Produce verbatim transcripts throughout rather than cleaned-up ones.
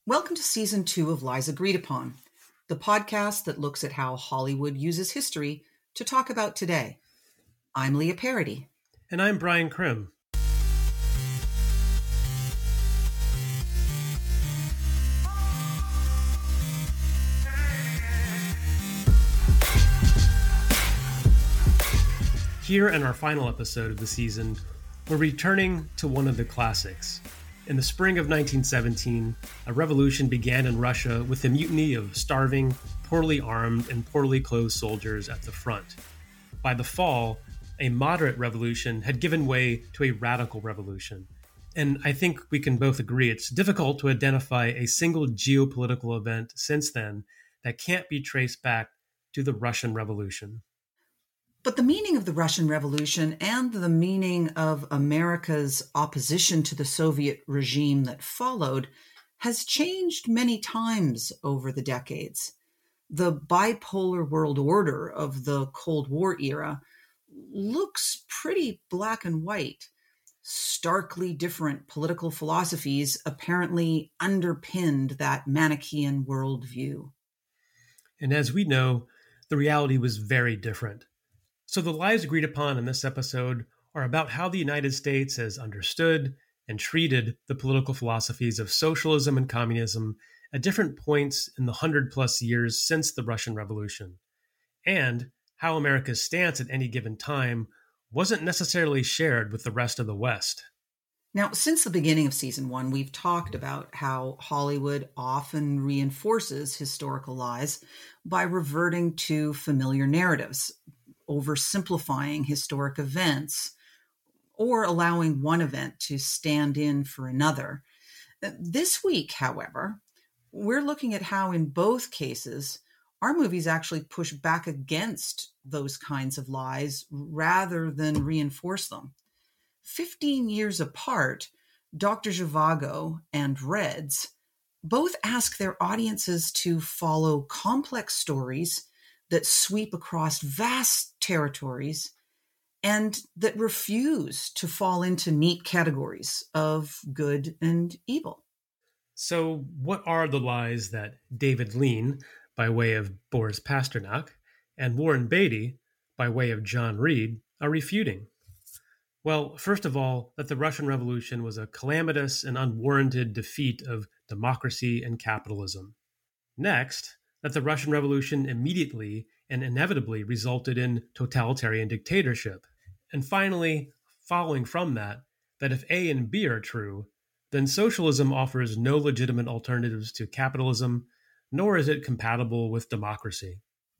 Welcome to Season two of Lies Agreed Upon, the podcast that looks at how Hollywood uses history to talk about today. I'm Leah Parody. And I'm Brian Krim. Here in our final episode of the season, we're returning to one of the classics. In the spring of nineteen seventeen, a revolution began in Russia with the mutiny of starving, poorly armed, and poorly clothed soldiers at the front. By the fall, a moderate revolution had given way to a radical revolution. And I think we can both agree it's difficult to identify a single geopolitical event since then that can't be traced back to the Russian Revolution. But the meaning of the Russian Revolution and the meaning of America's opposition to the Soviet regime that followed has changed many times over the decades. The bipolar world order of the Cold War era looks pretty black and white. Starkly different political philosophies apparently underpinned that Manichaean worldview. And as we know, the reality was very different. So the lies agreed upon in this episode are about how the United States has understood and treated the political philosophies of socialism and communism at different points in the hundred plus years since the Russian Revolution, and how America's stance at any given time wasn't necessarily shared with the rest of the West. Now, since the beginning of season one, we've talked about how Hollywood often reinforces historical lies by reverting to familiar narratives, oversimplifying historic events, or allowing one event to stand in for another. This week, however, we're looking at how in both cases, our movies actually push back against those kinds of lies rather than reinforce them. Fifteen years apart, Doctor Zhivago and Reds both ask their audiences to follow complex stories that sweep across vast territories and that refuse to fall into neat categories of good and evil. So what are the lies that David Lean, by way of Boris Pasternak, and Warren Beatty, by way of John Reed, are refuting? Well, first of all, that the Russian Revolution was a calamitous and unwarranted defeat of democracy and capitalism. Next, that the Russian Revolution immediately and inevitably resulted in totalitarian dictatorship. And finally, following from that, that if A and B are true, then socialism offers no legitimate alternatives to capitalism, nor is it compatible with democracy.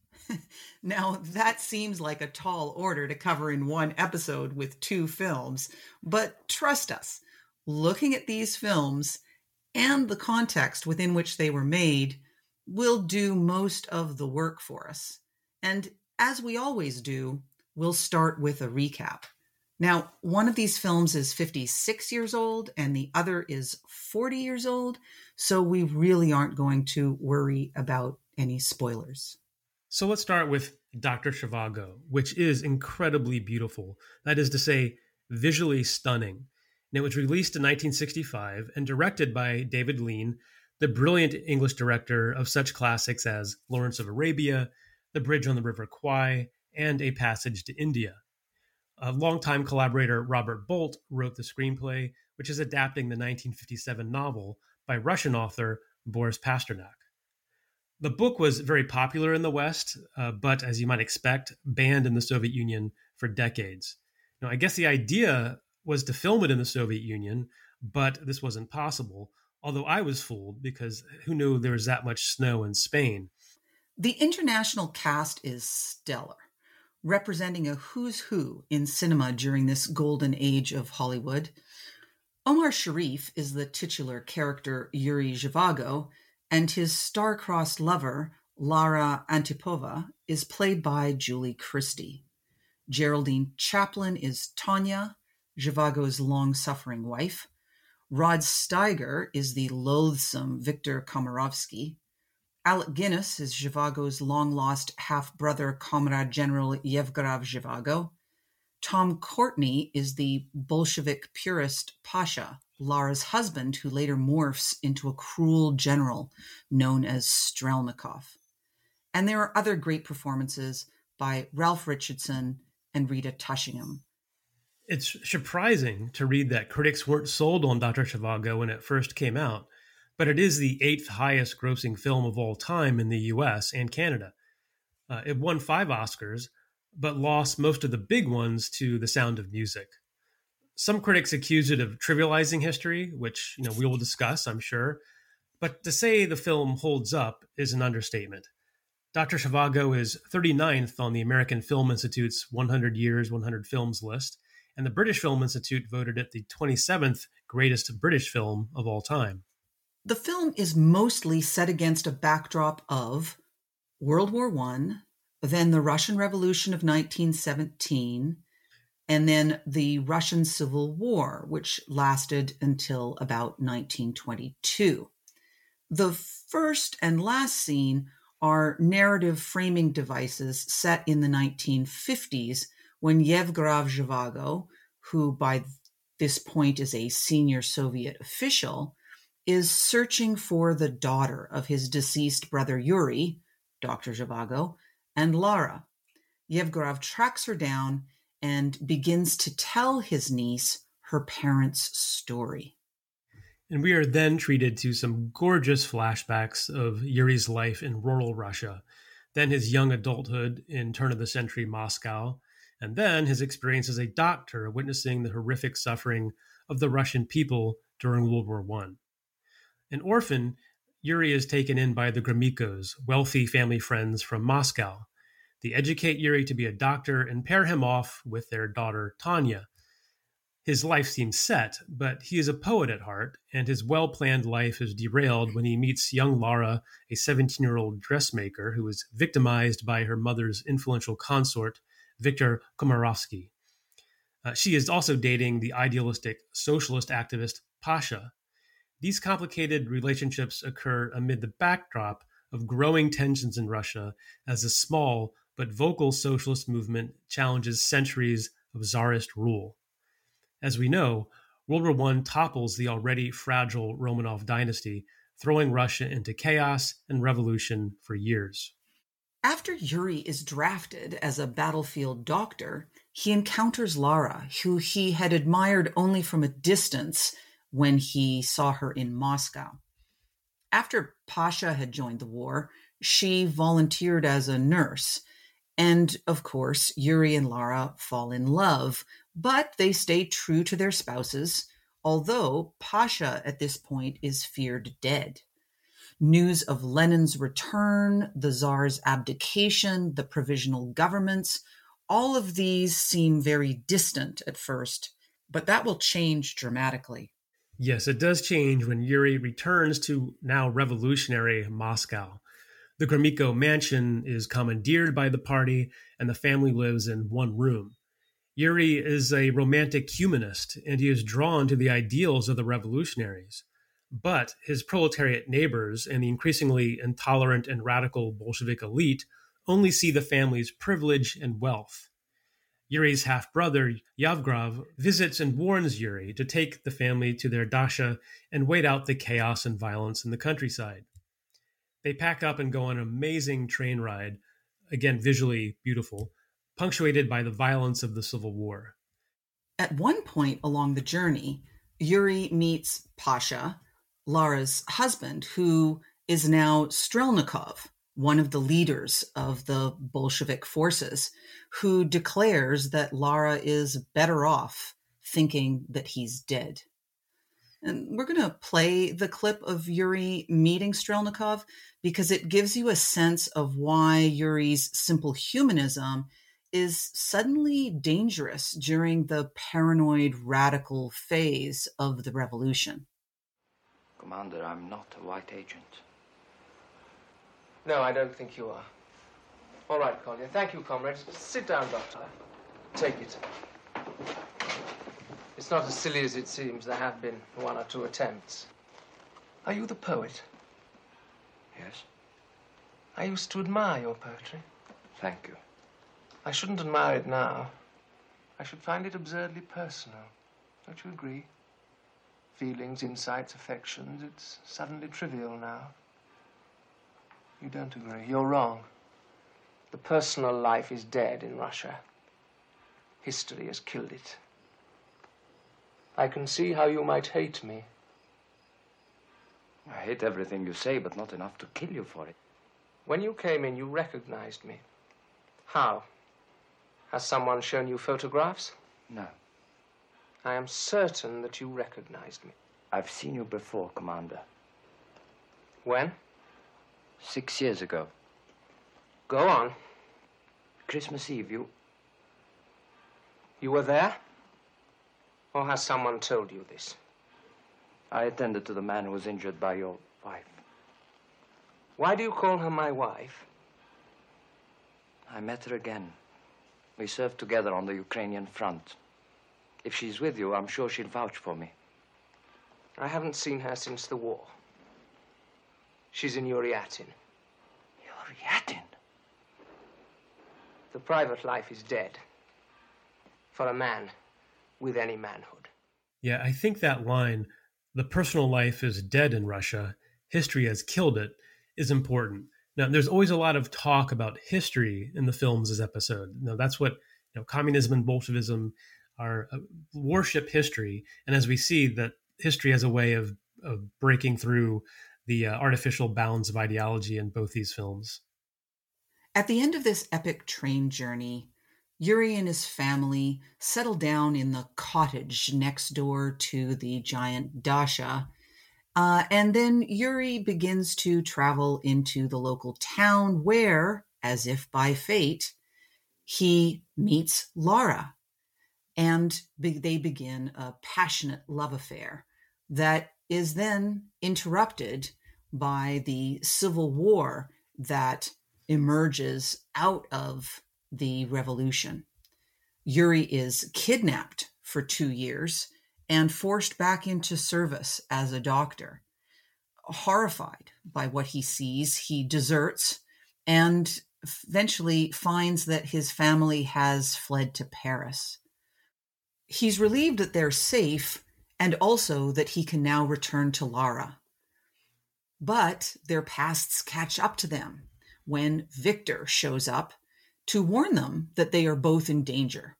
Now, that seems like a tall order to cover in one episode with two films, but trust us, looking at these films and the context within which they were made will do most of the work for us. And as we always do, we'll start with a recap. Now, one of these films is fifty-six years old and the other is forty years old, so we really aren't going to worry about any spoilers. So let's start with Doctor Zhivago, which is incredibly beautiful. That is to say, visually stunning. And it was released in nineteen sixty-five and directed by David Lean, the brilliant English director of such classics as Lawrence of Arabia, The Bridge on the River Kwai, and A Passage to India. A longtime collaborator Robert Bolt wrote the screenplay, which is adapting the nineteen fifty-seven novel by Russian author Boris Pasternak. The book was very popular in the West, uh, but as you might expect, banned in the Soviet Union for decades. Now, I guess the idea was to film it in the Soviet Union, but this wasn't possible. Although I was fooled because who knew there was that much snow in Spain? The international cast is stellar, representing a who's who in cinema during this golden age of Hollywood. Omar Sharif is the titular character Yuri Zhivago, and his star-crossed lover, Lara Antipova, is played by Julie Christie. Geraldine Chaplin is Tanya, Zhivago's long-suffering wife. Rod Steiger is the loathsome Viktor Komarovsky. Alec Guinness is Zhivago's long-lost half-brother, Comrade General Yevgraf Zhivago. Tom Courtney is the Bolshevik purist Pasha, Lara's husband, who later morphs into a cruel general known as Strelnikov. And there are other great performances by Ralph Richardson and Rita Tushingham. It's surprising to read that critics weren't sold on Doctor Zhivago when it first came out, but it is the eighth highest grossing film of all time in the U S and Canada. Uh, it won five Oscars, but lost most of the big ones to The Sound of Music. Some critics accuse it of trivializing history, which you know we will discuss, I'm sure. But to say the film holds up is an understatement. Doctor Zhivago is thirty-ninth on the American Film Institute's one hundred Years, one hundred Films list, and the British Film Institute voted it the twenty-seventh greatest British film of all time. The film is mostly set against a backdrop of World War One, then the Russian Revolution of nineteen seventeen, and then the Russian Civil War, which lasted until about nineteen twenty-two. The first and last scene are narrative framing devices set in the nineteen fifties when Yevgraf Zhivago, who by this point is a senior Soviet official, is searching for the daughter of his deceased brother Yuri, Doctor Zhivago, and Lara. Yevgraf tracks her down and begins to tell his niece her parents' story. And we are then treated to some gorgeous flashbacks of Yuri's life in rural Russia, then his young adulthood in turn-of-the-century Moscow, and then his experience as a doctor witnessing the horrific suffering of the Russian people during World War One. An orphan, Yuri is taken in by the Gromykos, wealthy family friends from Moscow. They educate Yuri to be a doctor and pair him off with their daughter, Tanya. His life seems set, but he is a poet at heart, and his well-planned life is derailed when he meets young Lara, a seventeen-year-old dressmaker who is victimized by her mother's influential consort, Viktor Komarovsky. Uh, she is also dating the idealistic socialist activist Pasha. These complicated relationships occur amid the backdrop of growing tensions in Russia as a small but vocal socialist movement challenges centuries of czarist rule. As we know, World War One topples the already fragile Romanov dynasty, throwing Russia into chaos and revolution for years. After Yuri is drafted as a battlefield doctor, he encounters Lara, who he had admired only from a distance when he saw her in Moscow. After Pasha had joined the war, she volunteered as a nurse. And of course, Yuri and Lara fall in love, but they stay true to their spouses, although Pasha at this point is feared dead. News of Lenin's return, the Tsar's abdication, the provisional governments, all of these seem very distant at first, but that will change dramatically. Yes, it does change when Yuri returns to now revolutionary Moscow. The Gromyko mansion is commandeered by the party, and the family lives in one room. Yuri is a romantic humanist, and he is drawn to the ideals of the revolutionaries. But his proletariat neighbors and the increasingly intolerant and radical Bolshevik elite only see the family's privilege and wealth. Yuri's half-brother, Yevgraf, visits and warns Yuri to take the family to their dacha and wait out the chaos and violence in the countryside. They pack up and go on an amazing train ride, again visually beautiful, punctuated by the violence of the Civil War. At one point along the journey, Yuri meets Pasha, Lara's husband, who is now Strelnikov, one of the leaders of the Bolshevik forces, who declares that Lara is better off thinking that he's dead. And we're going to play the clip of Yuri meeting Strelnikov because it gives you a sense of why Yuri's simple humanism is suddenly dangerous during the paranoid radical phase of the revolution. Commander, I'm not a white agent. No, I don't think you are. All right, Collier. Thank you, comrades. Sit down, Doctor. Take it. It's not as silly as it seems. There have been one or two attempts. Are you the poet? Yes. I used to admire your poetry. Thank you. I shouldn't admire it now. I I should find it absurdly personal. Don't you agree? Feelings, insights, affections, it's suddenly trivial now. You don't agree. You're wrong. The personal life is dead in Russia. History has killed it. I can see how you might hate me. I hate everything you say, but not enough to kill you for it. When you came in, you recognized me. How? Has someone shown you photographs? No. I am certain that you recognized me. I've seen you before, Commander. When? Six years ago. Go on. Christmas Eve, you... You were there? Or has someone told you this? I attended to the man who was injured by your wife. Why do you call her my wife? I met her again. We served together on the Ukrainian front. If she's with you, I'm sure she'll vouch for me. I haven't seen her since the war. She's in Yuryatin. Yuryatin? The private life is dead. For a man with any manhood. Yeah, I think that line, the personal life is dead in Russia, history has killed it, is important. Now, there's always a lot of talk about history in the films this episode. Now, that's what you know, communism and Bolshevism are uh, worship history. And as we see that history has a way of, of breaking through the uh, artificial bounds of ideology in both these films. At the end of this epic train journey, Yuri and his family settle down in the cottage next door to the giant dacha. Uh, and then Yuri begins to travel into the local town where, as if by fate, he meets Lara. And be- they begin a passionate love affair that is then interrupted by the civil war that emerges out of the revolution. Yuri is kidnapped for two years and forced back into service as a doctor. Horrified by what he sees, he deserts and eventually finds that his family has fled to Paris. He's relieved that they're safe and also that he can now return to Lara. But their pasts catch up to them when Victor shows up to warn them that they are both in danger.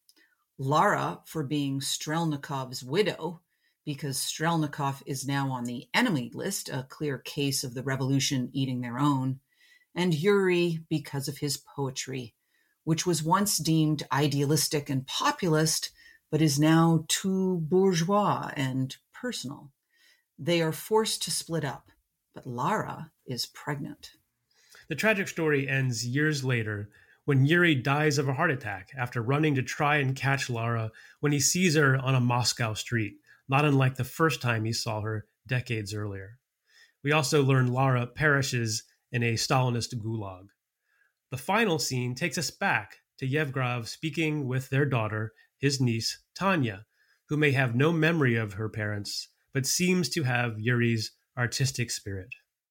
Lara for being Strelnikov's widow, because Strelnikov is now on the enemy list, a clear case of the revolution eating their own, and Yuri because of his poetry, which was once deemed idealistic and populist, but is now too bourgeois and personal. They are forced to split up, but Lara is pregnant. The tragic story ends years later when Yuri dies of a heart attack after running to try and catch Lara when he sees her on a Moscow street, not unlike the first time he saw her decades earlier. We also learn Lara perishes in a Stalinist gulag. The final scene takes us back to Yevgraf speaking with their daughter, his niece, Tanya, who may have no memory of her parents, but seems to have Yuri's artistic spirit.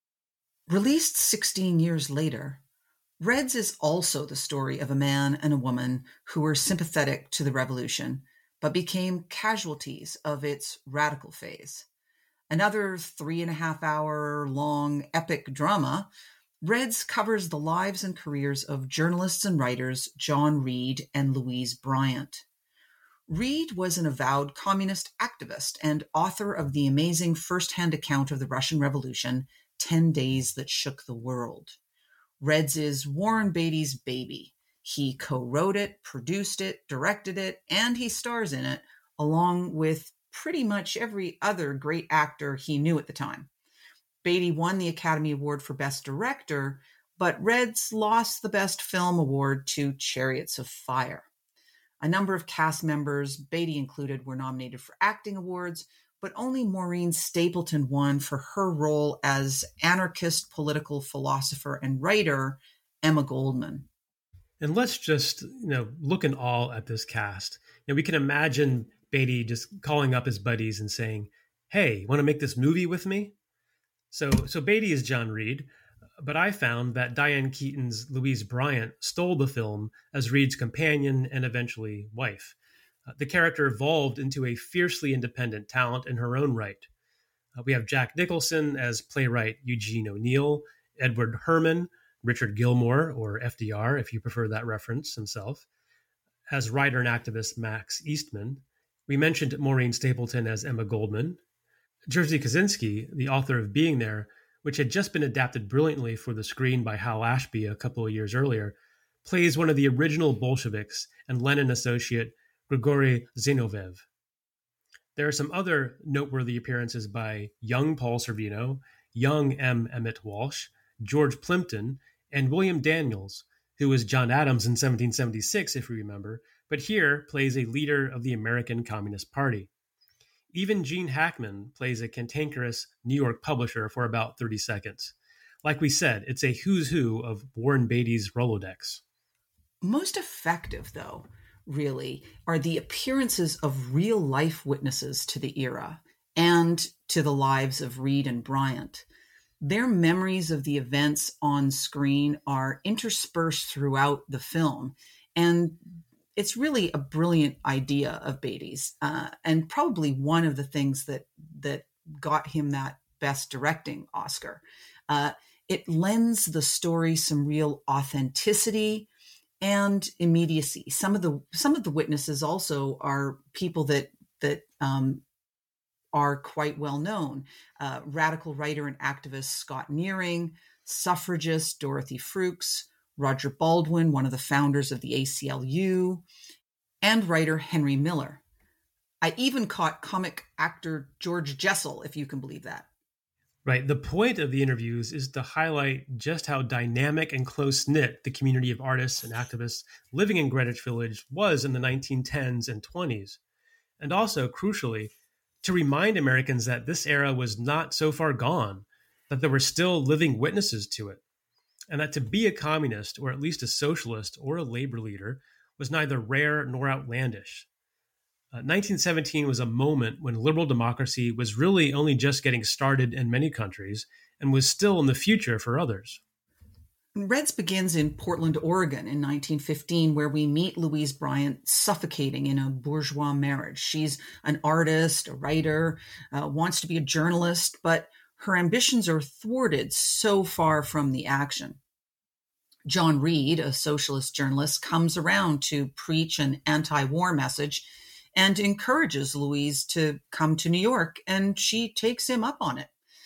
Released sixteen years later, Reds is also the story of a man and a woman who were sympathetic to the revolution, but became casualties of its radical phase. Another three and a half hour long epic drama, Reds covers the lives and careers of journalists and writers John Reed and Louise Bryant. Reed was an avowed communist activist and author of the amazing first-hand account of the Russian Revolution, Ten Days That Shook the World. Reds is Warren Beatty's baby. He co-wrote it, produced it, directed it, and he stars in it, along with pretty much every other great actor he knew at the time. Beatty won the Academy Award for Best Director, but Reds lost the Best Film Award to Chariots of Fire. A number of cast members, Beatty included, were nominated for acting awards, but only Maureen Stapleton won for her role as anarchist political philosopher and writer Emma Goldman. And let's just, you know, look in awe at this cast. You know, we can imagine Beatty just calling up his buddies and saying, "Hey, want to make this movie with me?" So, so Beatty is John Reed, but I found that Diane Keaton's Louise Bryant stole the film as Reed's companion and eventually wife. Uh, the character evolved into a fiercely independent talent in her own right. Uh, we have Jack Nicholson as playwright Eugene O'Neill, Edward Herman, Richard Gilmore, or F D R, if you prefer that reference himself, as writer and activist Max Eastman. We mentioned Maureen Stapleton as Emma Goldman. Jerzy Kosinski, the author of Being There, which had just been adapted brilliantly for the screen by Hal Ashby a couple of years earlier, plays one of the original Bolsheviks and Lenin associate Grigory Zinoviev. There are some other noteworthy appearances by young Paul Sorvino, young M. Emmett Walsh, George Plimpton, and William Daniels, who was John Adams in seventeen seventy-six, if you remember, but here plays a leader of the American Communist Party. Even Gene Hackman plays a cantankerous New York publisher for about thirty seconds. Like we said, it's a who's who of Warren Beatty's Rolodex. Most effective, though, really, are the appearances of real-life witnesses to the era and to the lives of Reed and Bryant. Their memories of the events on screen are interspersed throughout the film, and it's really a brilliant idea of Beatty's, uh, and probably one of the things that that got him that Best Directing Oscar. Uh, it lends the story some real authenticity and immediacy. Some of the some of the witnesses also are people that that um, are quite well known. Uh, radical writer and activist Scott Nearing, suffragist Dorothy Fruchs, Roger Baldwin, one of the founders of the A C L U, and writer Henry Miller. I even caught comic actor George Jessel, if you can believe that. Right. The point of the interviews is to highlight just how dynamic and close-knit the community of artists and activists living in Greenwich Village was in the nineteen tens and twenties. And also, crucially, to remind Americans that this era was not so far gone, that there were still living witnesses to it, and that to be a communist, or at least a socialist or a labor leader, was neither rare nor outlandish. Uh, nineteen seventeen was a moment when liberal democracy was really only just getting started in many countries and was still in the future for others. Reds begins in Portland, Oregon in nineteen fifteen, where we meet Louise Bryant suffocating in a bourgeois marriage. She's an artist, a writer, uh, wants to be a journalist, but her ambitions are thwarted so far from the action. John Reed, a socialist journalist, comes around to preach an anti-war message and encourages Louise to come to New York, and she takes him up on it.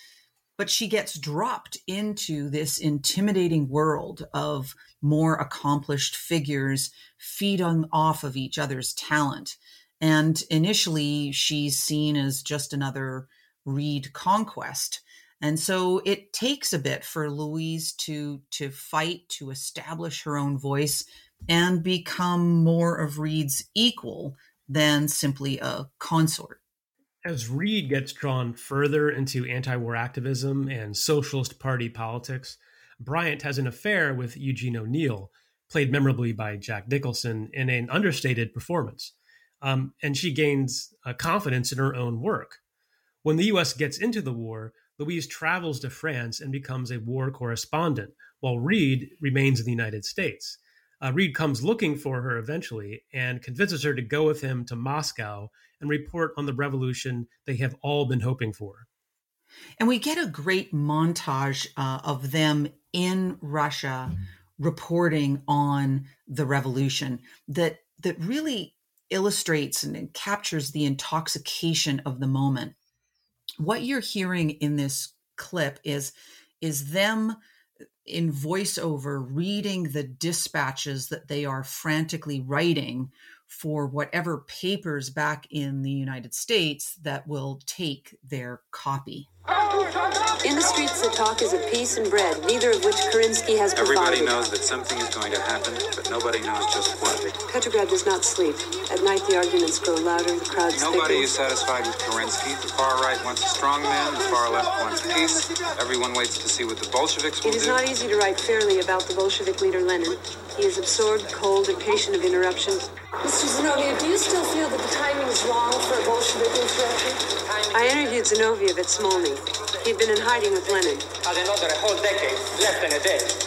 But she gets dropped into this intimidating world of more accomplished figures feeding off of each other's talent. And initially, she's seen as just another Reed conquest. And so it takes a bit for Louise to, to fight, to establish her own voice and become more of Reed's equal than simply a consort. As Reed gets drawn further into anti-war activism and Socialist Party politics, Bryant has an affair with Eugene O'Neill, played memorably by Jack Nicholson in an understated performance. Um, and she gains uh, confidence in her own work. When the U S gets into the war, Louise travels to France and becomes a war correspondent, while Reed remains in the United States. Uh, Reed comes looking for her eventually and convinces her to go with him to Moscow and report on the revolution they have all been hoping for. And we get a great montage uh, of them in Russia reporting on the revolution that that really illustrates and captures the intoxication of the moment. What you're hearing in this clip is, is them in voiceover reading the dispatches that they are frantically writing for whatever papers back in the United States that will take their copy. In the streets, the talk is of peace and bread, neither of which Kerensky has provided. Everybody knows that something is going to happen, but nobody knows just what. Petrograd does not sleep. At night, the arguments grow louder, the crowds Nobody thicker. is satisfied with Kerensky. The far right wants a strong man, the far left wants peace. Everyone waits to see what the Bolsheviks will do. It is not easy to write fairly about the Bolshevik leader Lenin. He is absorbed, cold, impatient of interruption. Mister Zinoviev, do you still feel that the timing is wrong for a Bolshevik insurrection? I interviewed Zinoviev at Smolny. He'd been in hiding with Lenin. Had another whole decade left in a day.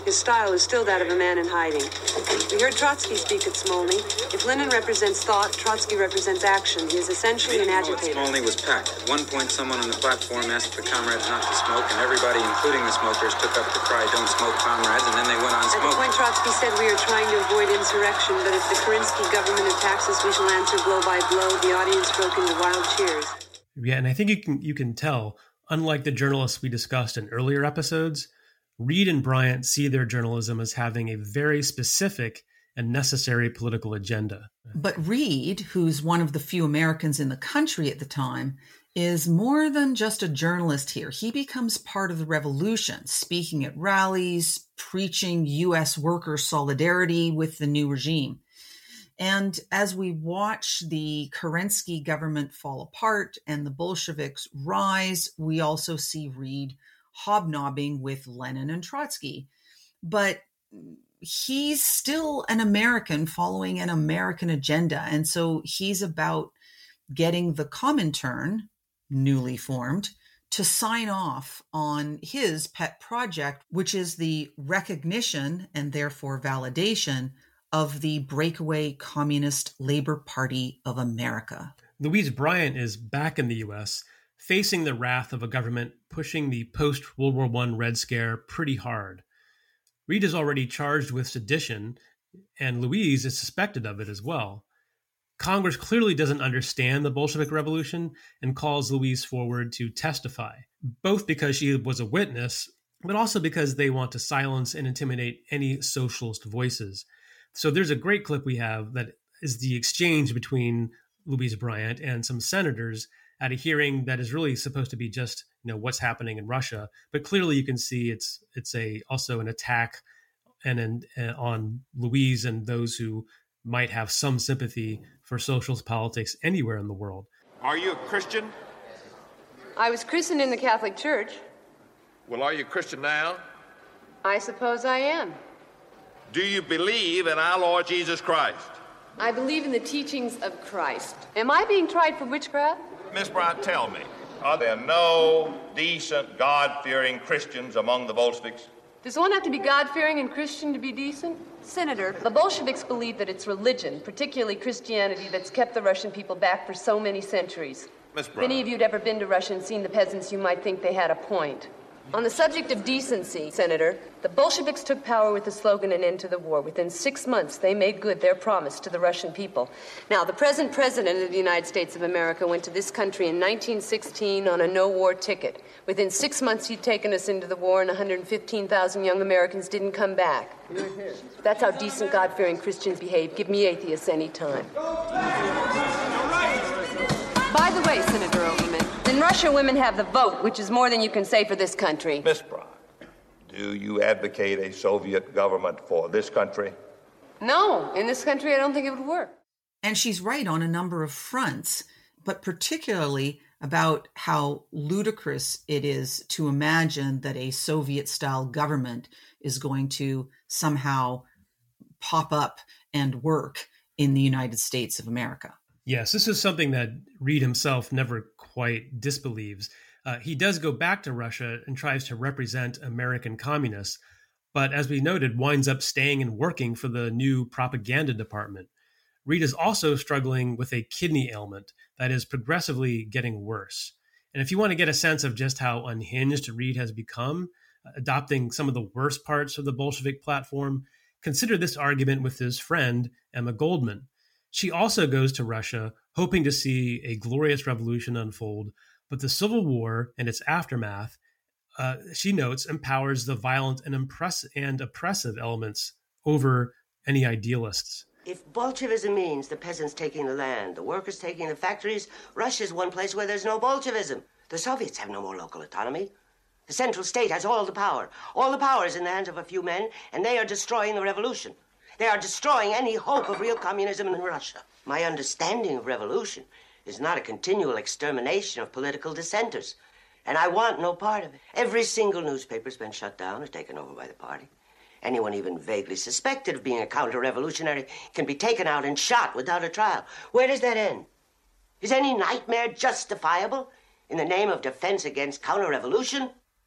His style is still that of a man in hiding. We heard Trotsky speak at Smolny. If Lenin represents thought, Trotsky represents action. He is essentially an agitator. Smolny was packed. At one point, someone on the platform asked the comrades not to smoke, and everybody, including the smokers, took up the cry, "Don't smoke, comrades," and then they went on smoking. At the point, Trotsky said, "We are trying to avoid insurrection, but if the Kerensky government attacks us, we shall answer blow by blow." The audience broke into wild cheers. Yeah, and I think you can you can tell, unlike the journalists we discussed in earlier episodes, Reed and Bryant see their journalism as having a very specific and necessary political agenda. But Reed, who's one of the few Americans in the country at the time, is more than just a journalist here. He becomes part of the revolution, speaking at rallies, preaching U S worker solidarity with the new regime. And as we watch the Kerensky government fall apart and the Bolsheviks rise, we also see Reed hobnobbing with Lenin and Trotsky. But he's still an American following an American agenda. And so he's about getting the Comintern, newly formed, to sign off on his pet project, which is the recognition and therefore validation of the breakaway Communist Labor Party of America. Louise Bryant is back in the U S, facing the wrath of a government pushing the post-World War One Red Scare pretty hard. Reed is already charged with sedition, and Louise is suspected of it as well. Congress clearly doesn't understand the Bolshevik Revolution and calls Louise forward to testify, both because she was a witness, but also because they want to silence and intimidate any socialist voices. So there's a great clip we have that is the exchange between Louise Bryant and some senators at a hearing that is really supposed to be just, you know, what's happening in Russia. But clearly you can see it's it's a also an attack and an, uh, on Louise and those who might have some sympathy for socialist politics anywhere in the world. Are you a Christian? I was christened in the Catholic Church. Well, are you a Christian now? I suppose I am. Do you believe in our Lord Jesus Christ? I believe in the teachings of Christ. Am I being tried for witchcraft? Miss Bryant, tell me, are there no decent, God-fearing Christians among the Bolsheviks? Does one have to be God-fearing and Christian to be decent? Senator, the Bolsheviks believe that it's religion, particularly Christianity, that's kept the Russian people back for so many centuries. Miss If Bryant. any of you'd ever been to Russia and seen the peasants, you might think they had a point. On the subject of decency, Senator, the Bolsheviks took power with the slogan "An end to the war." Within six months, they made good their promise to the Russian people. Now, the present president of the United States of America went to this country in nineteen sixteen on a no-war ticket. Within six months, he'd taken us into the war, and one hundred fifteen thousand young Americans didn't come back. That's how decent, God-fearing Christians behave. Give me atheists any time. By the way, Senator Overman, in Russia, women have the vote, which is more than you can say for this country. Miss Bryant, do you advocate a Soviet government for this country? No, in this country, I don't think it would work. And she's right on a number of fronts, but particularly about how ludicrous it is to imagine that a Soviet-style government is going to somehow pop up and work in the United States of America. Yes, this is something that Reed himself never quite disbelieves. Uh, he does go back to Russia and tries to represent American communists, but as we noted, winds up staying and working for the new propaganda department. Reed is also struggling with a kidney ailment that is progressively getting worse. And if you want to get a sense of just how unhinged Reed has become, adopting some of the worst parts of the Bolshevik platform, consider this argument with his friend, Emma Goldman. She also goes to Russia, hoping to see a glorious revolution unfold, but the Civil War and its aftermath, uh, she notes, empowers the violent and, impress- and oppressive elements over any idealists. If Bolshevism means the peasants taking the land, the workers taking the factories, Russia's one place where there's no Bolshevism. The Soviets have no more local autonomy. The central state has all the power. All the power is in the hands of a few men, and they are destroying the revolution. They are destroying any hope of real communism in Russia. My understanding of revolution is not a continual extermination of political dissenters, and I want no part of it. Every single newspaper's been shut down or taken over by the party. Anyone even vaguely suspected of being a counter-revolutionary can be taken out and shot without a trial. Where does that end? Is any nightmare justifiable in the name of defense against counter-revolution?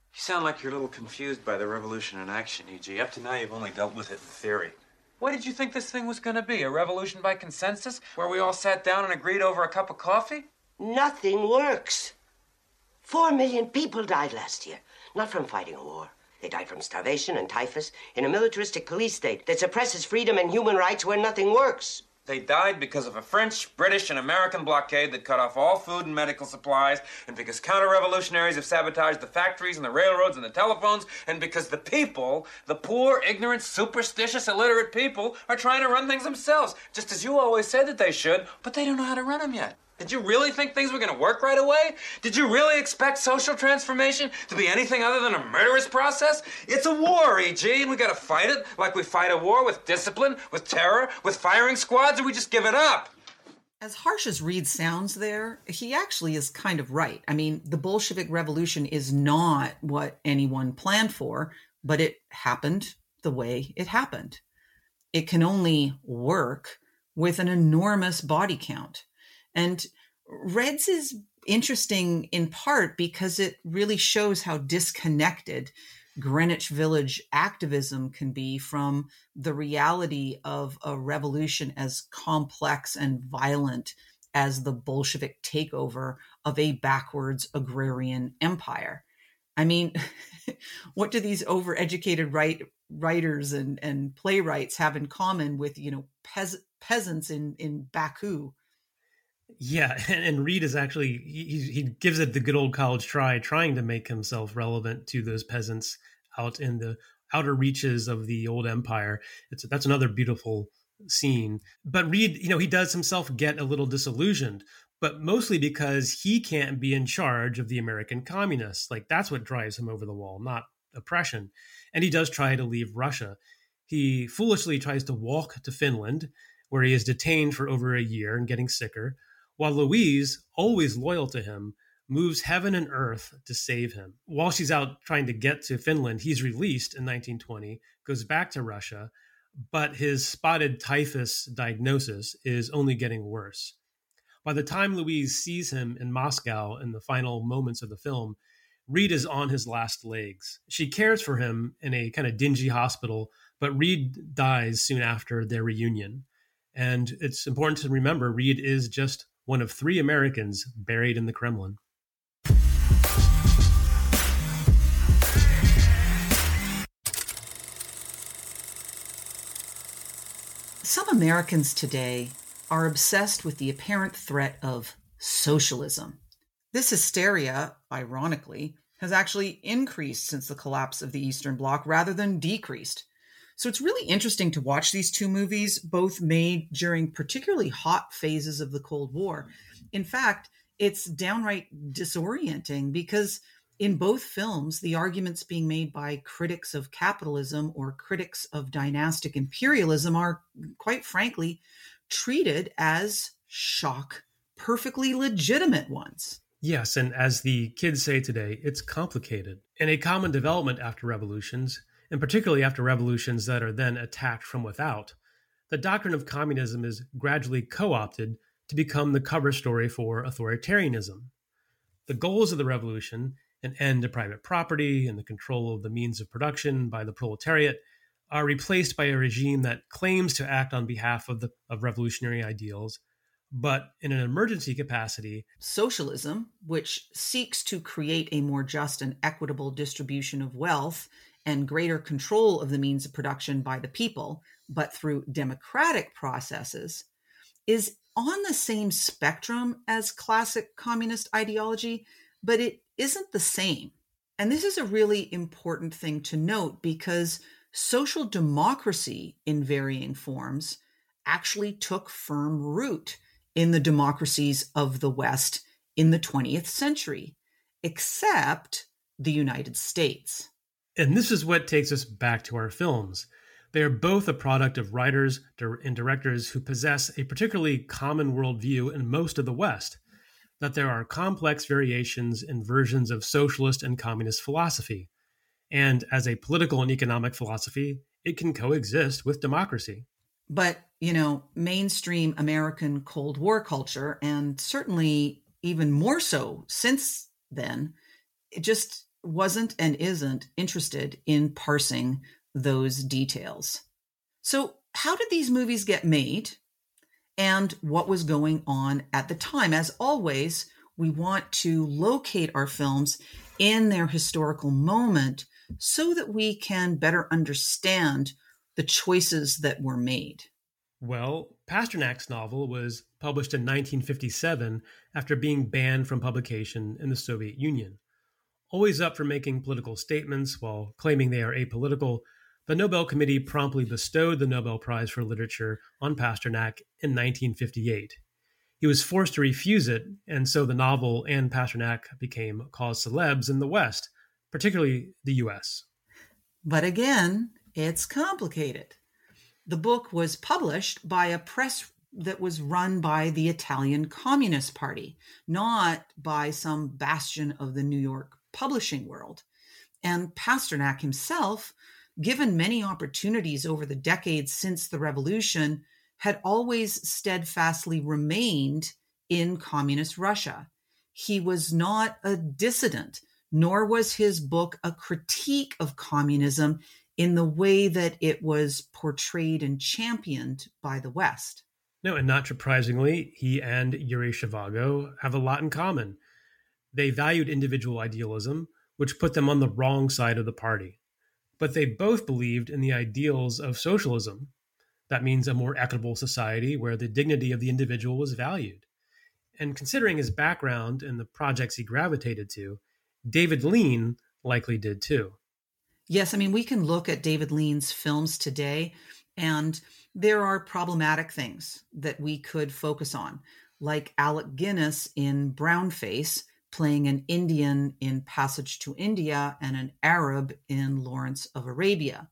You sound like you're a little confused by the revolution in action, E G. Up to now, you've only dealt with it in theory. What did you think this thing was going to be? A revolution by consensus, where we all sat down and agreed over a cup of coffee? Nothing works. Four million people died last year, not from fighting a war. They died from starvation and typhus in a militaristic police state that suppresses freedom and human rights where nothing works. They died because of a French, British, and American blockade that cut off all food and medical supplies, and because counter-revolutionaries have sabotaged the factories and the railroads and the telephones, and because the people, the poor, ignorant, superstitious, illiterate people, are trying to run things themselves, just as you always said that they should, but they don't know how to run them yet. Did you really think things were going to work right away? Did you really expect social transformation to be anything other than a murderous process? It's a war, E G, and we got to fight it like we fight a war with discipline, with terror, with firing squads, or we just give it up. As harsh as Reed sounds there, he actually is kind of right. I mean, the Bolshevik Revolution is not what anyone planned for, but it happened the way it happened. It can only work with an enormous body count. And Reds is interesting in part because it really shows how disconnected Greenwich Village activism can be from the reality of a revolution as complex and violent as the Bolshevik takeover of a backwards agrarian empire. I mean, what do these overeducated write, writers and, and playwrights have in common with, you know, peas, peasants in, in Baku? Yeah, and, and Reed is actually, he, he gives it the good old college try, trying to make himself relevant to those peasants out in the outer reaches of the old empire. It's that's another beautiful scene. But Reed, you know, he does himself get a little disillusioned, but mostly because he can't be in charge of the American communists. Like, that's what drives him over the wall, not oppression. And he does try to leave Russia. He foolishly tries to walk to Finland, where he is detained for over a year and getting sicker, while Louise, always loyal to him, moves heaven and earth to save him. While she's out trying to get to Finland, he's released in nineteen twenty, goes back to Russia, but his spotted typhus diagnosis is only getting worse. By the time Louise sees him in Moscow in the final moments of the film, Reed is on his last legs. She cares for him in a kind of dingy hospital, but Reed dies soon after their reunion. And it's important to remember Reed is just one of three Americans buried in the Kremlin. Some Americans today are obsessed with the apparent threat of socialism. This hysteria, ironically, has actually increased since the collapse of the Eastern Bloc rather than decreased. So it's really interesting to watch these two movies, both made during particularly hot phases of the Cold War. In fact, it's downright disorienting because in both films, the arguments being made by critics of capitalism or critics of dynastic imperialism are, quite frankly, treated as shock, perfectly legitimate ones. Yes, and as the kids say today, it's complicated. And a common development after revolutions, and particularly after revolutions that are then attacked from without, the doctrine of communism is gradually co-opted to become the cover story for authoritarianism. The goals of the revolution, an end to private property and the control of the means of production by the proletariat, are replaced by a regime that claims to act on behalf of the of revolutionary ideals, but in an emergency capacity. Socialism, which seeks to create a more just and equitable distribution of wealth and greater control of the means of production by the people, but through democratic processes, is on the same spectrum as classic communist ideology, but it isn't the same. And this is a really important thing to note because social democracy in varying forms actually took firm root in the democracies of the West in the twentieth century, except the United States. And this is what takes us back to our films. They are both a product of writers and directors who possess a particularly common worldview in most of the West, that there are complex variations and versions of socialist and communist philosophy. And as a political and economic philosophy, it can coexist with democracy. But, you know, mainstream American Cold War culture, and certainly even more so since then, it just wasn't and isn't interested in parsing those details. So how did these movies get made, and what was going on at the time? As always, we want to locate our films in their historical moment so that we can better understand the choices that were made. Well, Pasternak's novel was published in nineteen fifty-seven after being banned from publication in the Soviet Union. Always up for making political statements while claiming they are apolitical, the Nobel Committee promptly bestowed the Nobel Prize for Literature on Pasternak in nineteen fifty-eight. He was forced to refuse it, and so the novel and Pasternak became cause célèbres in the West, particularly the U S. But again, it's complicated. The book was published by a press that was run by the Italian Communist Party, not by some bastion of the New York publishing world. And Pasternak himself, given many opportunities over the decades since the revolution, had always steadfastly remained in communist Russia. He was not a dissident, nor was his book a critique of communism in the way that it was portrayed and championed by the West. No, and not surprisingly, he and Yuri Zhivago have a lot in common. They valued individual idealism, which put them on the wrong side of the party. But they both believed in the ideals of socialism. That means a more equitable society where the dignity of the individual was valued. And considering his background and the projects he gravitated to, David Lean likely did too. Yes, I mean, we can look at David Lean's films today, and there are problematic things that we could focus on, like Alec Guinness in Brownface, playing an Indian in Passage to India and an Arab in Lawrence of Arabia.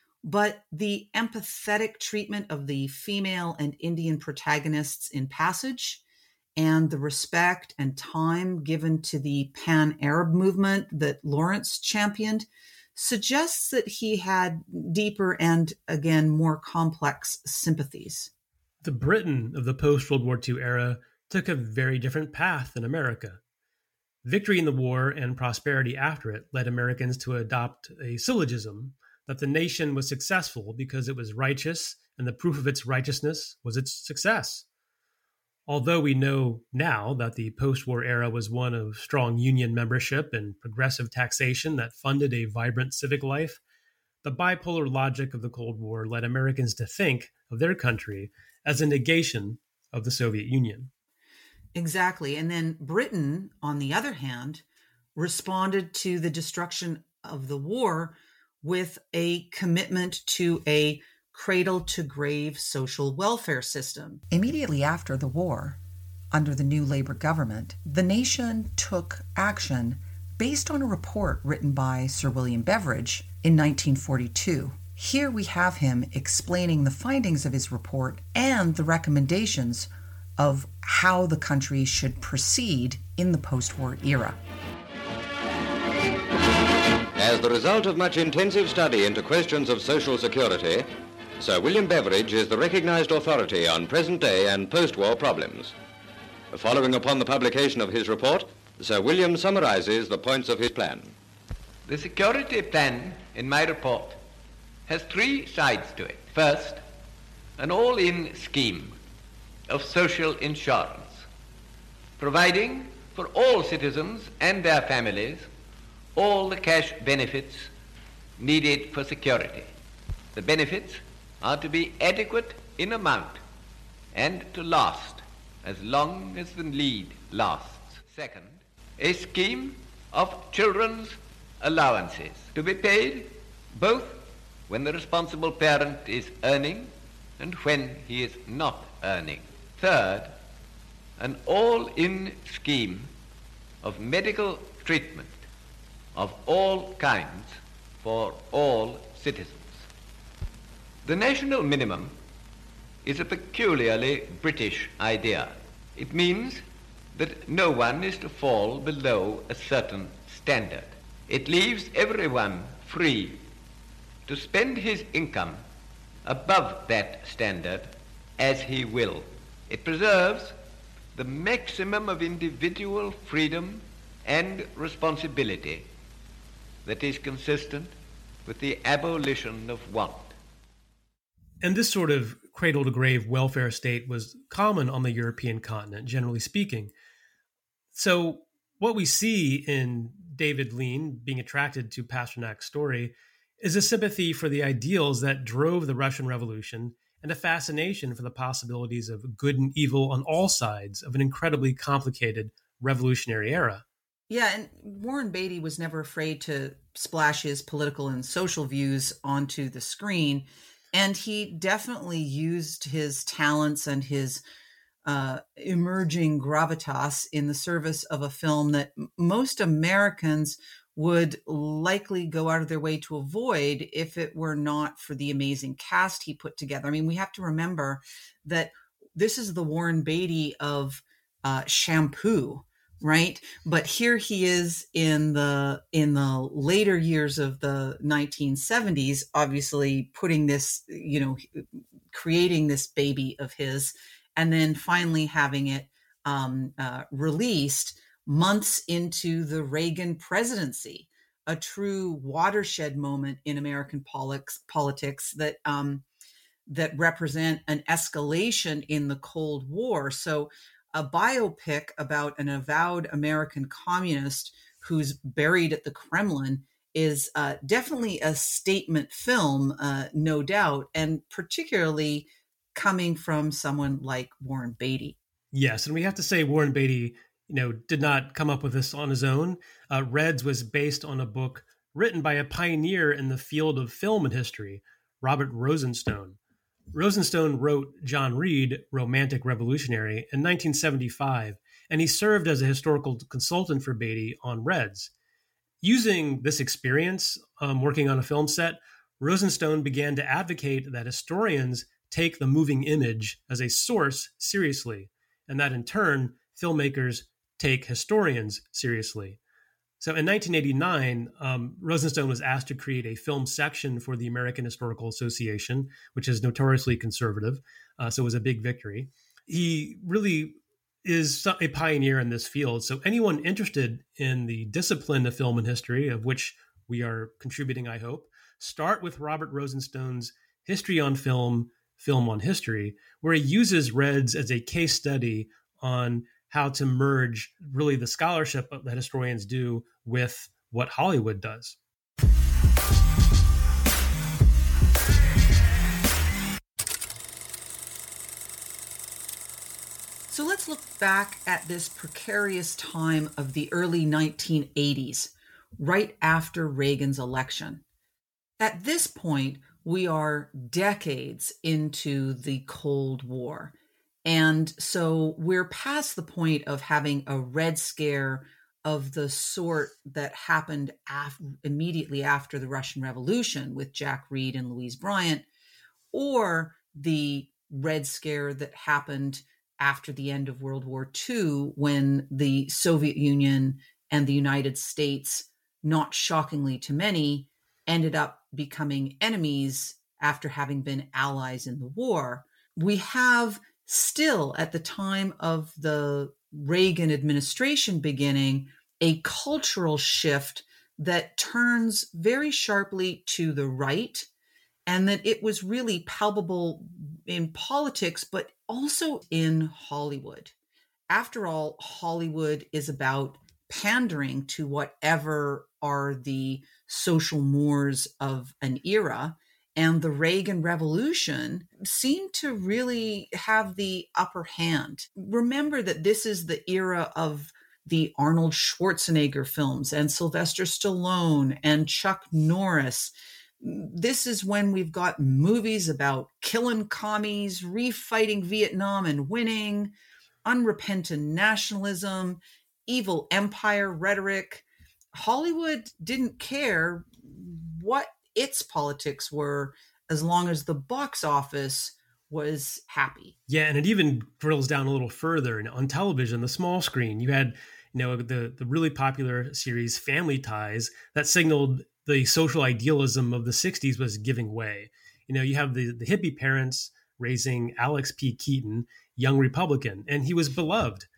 But the empathetic treatment of the female and Indian protagonists in Passage, and the respect and time given to the Pan-Arab movement that Lawrence championed, suggests that he had deeper and, again, more complex sympathies. The Britain of the post-World War Two era took a very different path than America. Victory in the war and prosperity after it led Americans to adopt a syllogism that the nation was successful because it was righteous, and the proof of its righteousness was its success. Although we know now that the post-war era was one of strong union membership and progressive taxation that funded a vibrant civic life, the bipolar logic of the Cold War led Americans to think of their country as a negation of the Soviet Union. Exactly. And then Britain, on the other hand, responded to the destruction of the war with a commitment to a cradle-to-grave social welfare system. Immediately after the war, under the new Labour government, the nation took action based on a report written by Sir William Beveridge in nineteen forty-two. Here we have him explaining the findings of his report and the recommendations of how the country should proceed in the post-war era. As the result of much intensive study into questions of social security, Sir William Beveridge is the recognized authority on present-day and post-war problems. Following upon the publication of his report, Sir William summarizes the points of his plan. The security plan in my report has three sides to it. First, an all-in scheme of social insurance, providing for all citizens and their families all the cash benefits needed for security. The benefits are to be adequate in amount and to last as long as the need lasts. Second, a scheme of children's allowances to be paid both when the responsible parent is earning and when he is not earning. Third, an all-in scheme of medical treatment of all kinds for all citizens. The national minimum is a peculiarly British idea. It means that no one is to fall below a certain standard. It leaves everyone free to spend his income above that standard as he will. It preserves the maximum of individual freedom and responsibility that is consistent with the abolition of want. And this sort of cradle-to-grave welfare state was common on the European continent, generally speaking. So what we see in David Lean being attracted to Pasternak's story is a sympathy for the ideals that drove the Russian Revolution and a fascination for the possibilities of good and evil on all sides of an incredibly complicated revolutionary era. Yeah, and Warren Beatty was never afraid to splash his political and social views onto the screen. And he definitely used his talents and his uh, emerging gravitas in the service of a film that m- most Americans would likely go out of their way to avoid if it were not for the amazing cast he put together. I mean, we have to remember that this is the Warren Beatty of uh, Shampoo, right? But here he is in the in the later years of the nineteen seventies, obviously putting this, you know, creating this baby of his, and then finally having it um, uh, released months into the Reagan presidency, a true watershed moment in American politics, politics that um, that represent an escalation in the Cold War. So a biopic about an avowed American communist who's buried at the Kremlin is uh, definitely a statement film, uh, no doubt, and particularly coming from someone like Warren Beatty. Yes, and we have to say Warren Beatty, you know, did not come up with this on his own. Uh, Reds was based on a book written by a pioneer in the field of film and history, Robert Rosenstone. Rosenstone wrote John Reed, Romantic Revolutionary, in nineteen seventy-five, and he served as a historical consultant for Beatty on Reds. Using this experience um, working on a film set, Rosenstone began to advocate that historians take the moving image as a source seriously, and that in turn, filmmakers take historians seriously. So in nineteen eighty-nine, um, Rosenstone was asked to create a film section for the American Historical Association, which is notoriously conservative, uh, so it was a big victory. He really is a pioneer in this field, so anyone interested in the discipline of film and history, of which we are contributing, I hope, start with Robert Rosenstone's History on Film, Film on History, where he uses Reds as a case study on how to merge really the scholarship that historians do with what Hollywood does. So let's look back at this precarious time of the early nineteen eighties, right after Reagan's election. At this point, we are decades into the Cold War. And so we're past the point of having a Red Scare of the sort that happened af- immediately after the Russian Revolution with Jack Reed and Louise Bryant, or the Red Scare that happened after the end of World War Two when the Soviet Union and the United States, not shockingly to many, ended up becoming enemies after having been allies in the war. We have still, at the time of the Reagan administration beginning, a cultural shift that turns very sharply to the right, and that it was really palpable in politics, but also in Hollywood. After all, Hollywood is about pandering to whatever are the social mores of an era. And the Reagan Revolution seemed to really have the upper hand. Remember that this is the era of the Arnold Schwarzenegger films and Sylvester Stallone and Chuck Norris. This is when we've got movies about killing commies, refighting Vietnam and winning, unrepentant nationalism, evil empire rhetoric. Hollywood didn't care what its politics were as long as the box office was happy. Yeah, and it even drills down a little further. And on television, the small screen, you had, you know, the the really popular series Family Ties that signaled the social idealism of the sixties was giving way. You know, you have the, the hippie parents raising Alex P. Keaton, young Republican, and he was beloved.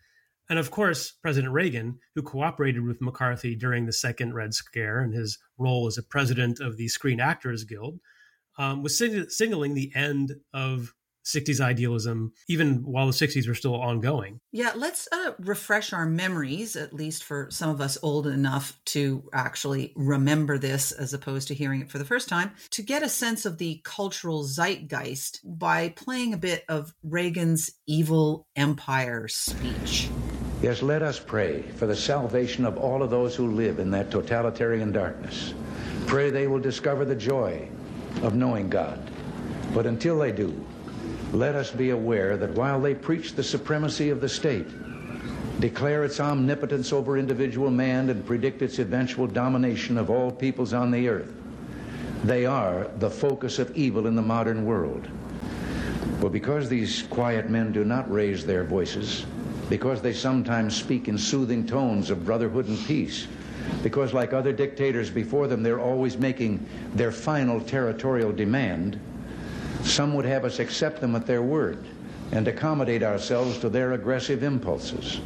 And of course, President Reagan, who cooperated with McCarthy during the second Red Scare and his role as a president of the Screen Actors Guild, um, was sig- signaling the end of sixties idealism, even while the sixties were still ongoing. Yeah, let's uh, refresh our memories, at least for some of us old enough to actually remember this as opposed to hearing it for the first time, to get a sense of the cultural zeitgeist by playing a bit of Reagan's Evil Empire speech. Yes, let us pray for the salvation of all of those who live in that totalitarian darkness. Pray they will discover the joy of knowing God. But until they do, let us be aware that while they preach the supremacy of the state, declare its omnipotence over individual man, and predict its eventual domination of all peoples on the earth, they are the focus of evil in the modern world. Well, because these quiet men do not raise their voices, because they sometimes speak in soothing tones of brotherhood and peace, because like other dictators before them, they're always making their final territorial demand, some would have us accept them at their word and accommodate ourselves to their aggressive impulses.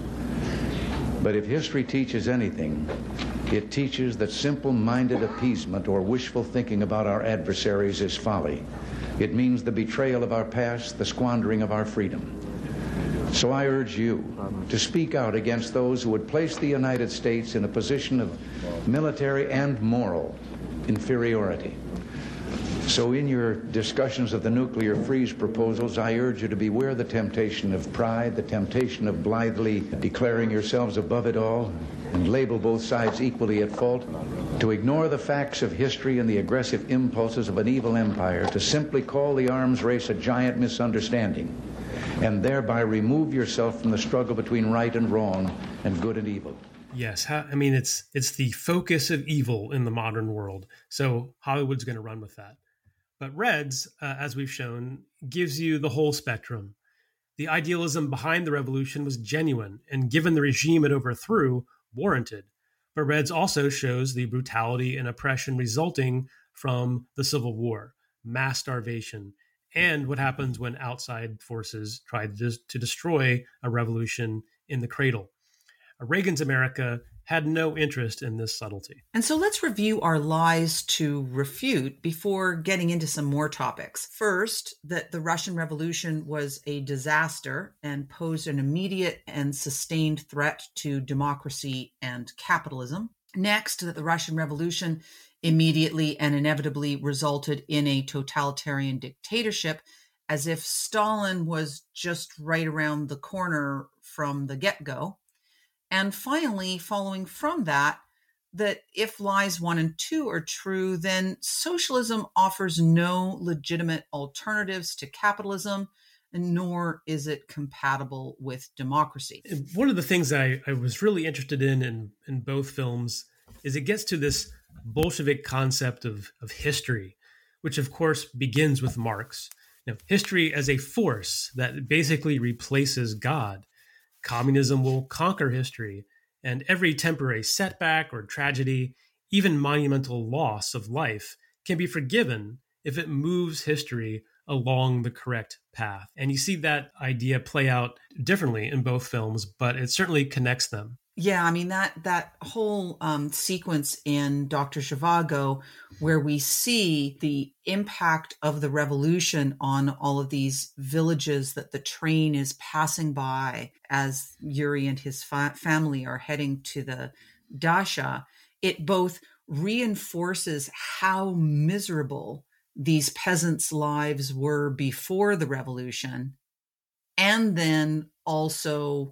But if history teaches anything, it teaches that simple-minded appeasement or wishful thinking about our adversaries is folly. It means the betrayal of our past, the squandering of our freedom. So I urge you to speak out against those who would place the United States in a position of military and moral inferiority. So in your discussions of the nuclear freeze proposals, I urge you to beware the temptation of pride, the temptation of blithely declaring yourselves above it all, and label both sides equally at fault, to ignore the facts of history and the aggressive impulses of an evil empire, to simply call the arms race a giant misunderstanding, and thereby remove yourself from the struggle between right and wrong and good and evil. Yes, I mean, it's it's the focus of evil in the modern world, so Hollywood's going to run with that. But Reds, uh, as we've shown, gives you the whole spectrum. The idealism behind the revolution was genuine, and given the regime it overthrew, warranted. But Reds also shows the brutality and oppression resulting from the Civil War, mass starvation, and what happens when outside forces try to, to destroy a revolution in the cradle. Reagan's America had no interest in this subtlety. And so let's review our lies to refute before getting into some more topics. First, that the Russian Revolution was a disaster and posed an immediate and sustained threat to democracy and capitalism. Next, that the Russian Revolution immediately and inevitably resulted in a totalitarian dictatorship, as if Stalin was just right around the corner from the get-go. And finally, following from that, that if lies one and two are true, then socialism offers no legitimate alternatives to capitalism, and nor is it compatible with democracy. One of the things that I, I was really interested in, in in both films is it gets to this Bolshevik concept of, of history, which of course begins with Marx. Now, history as a force that basically replaces God. Communism will conquer history, and every temporary setback or tragedy, even monumental loss of life, can be forgiven if it moves history along the correct path. And you see that idea play out differently in both films, but it certainly connects them. Yeah, I mean, that that whole um, sequence in Doctor Zhivago, where we see the impact of the revolution on all of these villages that the train is passing by as Yuri and his fa- family are heading to the Dacha, it both reinforces how miserable these peasants' lives were before the revolution, and then also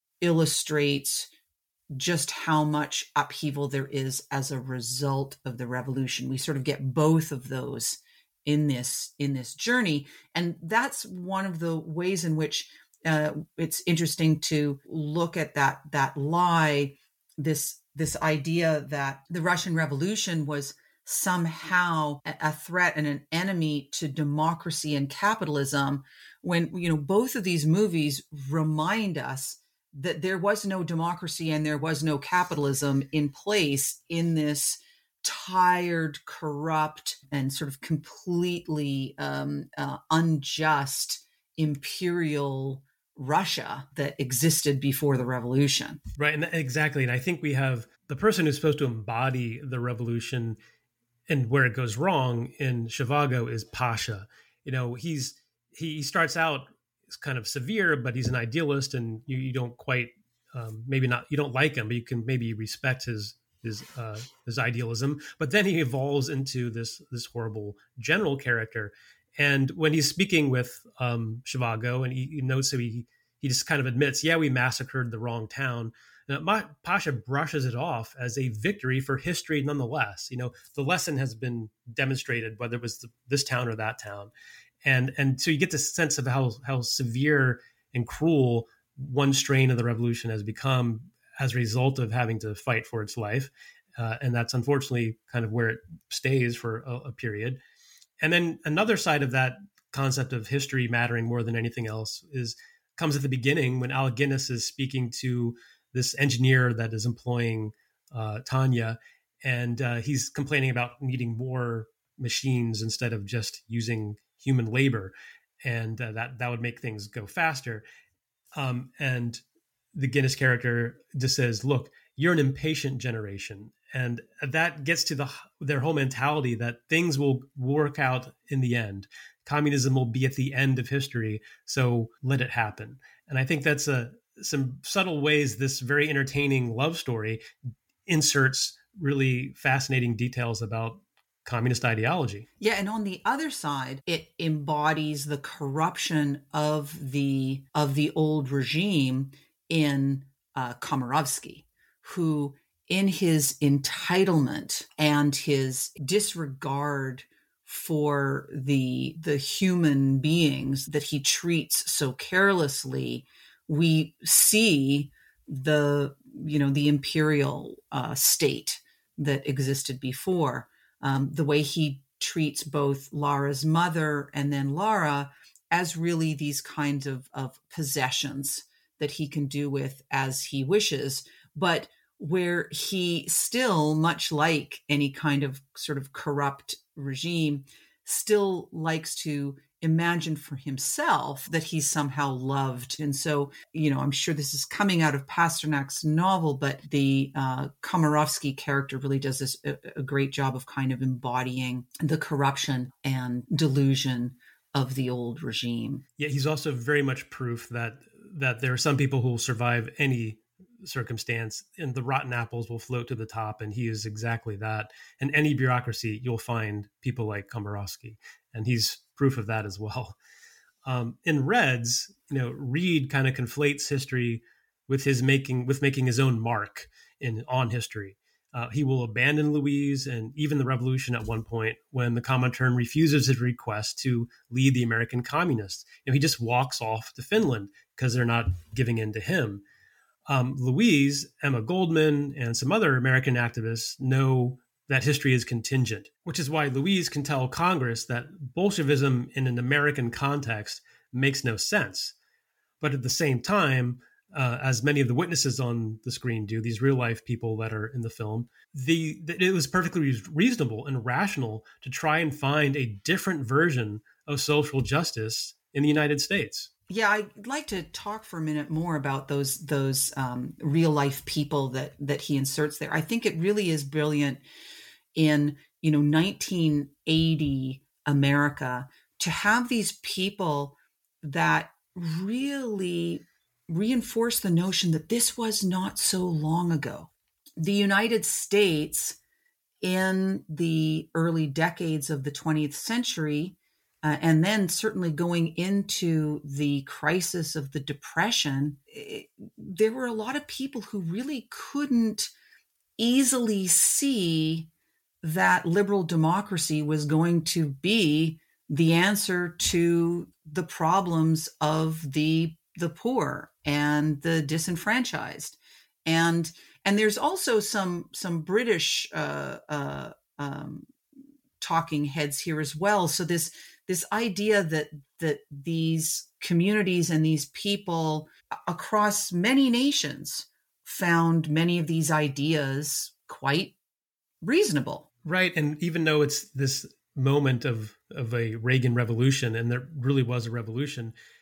illustrates just how much upheaval there is as a result of the revolution. We sort of get both of those in this in this journey, and that's one of the ways in which uh, it's interesting to look at that that lie, this this idea that the Russian Revolution was somehow a threat and an enemy to democracy and capitalism, when, you know, both of these movies remind us that there was no democracy and there was no capitalism in place in this tired, corrupt, and sort of completely um, uh, unjust imperial Russia that existed before the revolution. Right, and exactly. And I think we have the person who's supposed to embody the revolution and where it goes wrong in Zhivago is Pasha. You know, he's he starts out as kind of severe, but he's an idealist, and you, you don't quite um, maybe not you don't like him, but you can maybe respect his his uh, his idealism. But then he evolves into this this horrible general character. And when he's speaking with um, Zhivago, and he, he notes that he he just kind of admits, yeah, we massacred the wrong town. Now, Pasha brushes it off as a victory for history nonetheless. You know, the lesson has been demonstrated, whether it was the, this town or that town. And and so you get this sense of how how severe and cruel one strain of the revolution has become as a result of having to fight for its life. Uh, and that's unfortunately kind of where it stays for a, a period. And then another side of that concept of history mattering more than anything else is comes at the beginning when Alec Guinness is speaking to this engineer that is employing uh, Tanya, and uh, he's complaining about needing more machines instead of just using human labor, and uh, that that would make things go faster. Um, and the Guinness character just says, "Look, you're an impatient generation," and that gets to the their whole mentality that things will work out in the end. Communism will be at the end of history, so let it happen. And I think that's a some subtle ways this very entertaining love story inserts really fascinating details about communist ideology. Yeah, and on the other side, it embodies the corruption of the of the old regime in uh, Komarovsky, who, in his entitlement and his disregard for the the human beings that he treats so carelessly, we see the you know the imperial uh, state that existed before. Um, the way he treats both Lara's mother and then Lara as really these kinds of, of possessions that he can do with as he wishes, but where he still, much like any kind of sort of corrupt regime, still likes to imagine for himself that he's somehow loved. And so, you know, I'm sure this is coming out of Pasternak's novel, but the uh, Komarovsky character really does this a, a great job of kind of embodying the corruption and delusion of the old regime. Yeah, he's also very much proof that that there are some people who will survive any circumstance, and the rotten apples will float to the top, and he is exactly that. In any bureaucracy, you'll find people like Komarovsky, and he's proof of that as well. Um, in Reds, you know, Reed kind of conflates history with his making with making his own mark in on history. Uh, he will abandon Louise and even the revolution at one point when the Comintern refuses his request to lead the American communists. You know, he just walks off to Finland because they're not giving in to him. Um, Louise, Emma Goldman, and some other American activists know that history is contingent, which is why Louise can tell Congress that Bolshevism in an American context makes no sense. But at the same time, uh, as many of the witnesses on the screen do, these real-life people that are in the film, the, the it was perfectly reasonable and rational to try and find a different version of social justice in the United States. Yeah, I'd like to talk for a minute more about those those um, real life people that that he inserts there. I think it really is brilliant in you know nineteen eighty America to have these people that really reinforce the notion that this was not so long ago. The United States in the early decades of the twentieth century, Uh, and then certainly going into the crisis of the Depression, it, there were a lot of people who really couldn't easily see that liberal democracy was going to be the answer to the problems of the the poor and the disenfranchised. And and there's also some some British uh, uh, um, talking heads here as well. So this This idea that that these communities and these people across many nations found many of these ideas quite reasonable. Right. And even though it's this moment of, of a Reagan revolution, and there really was a revolution,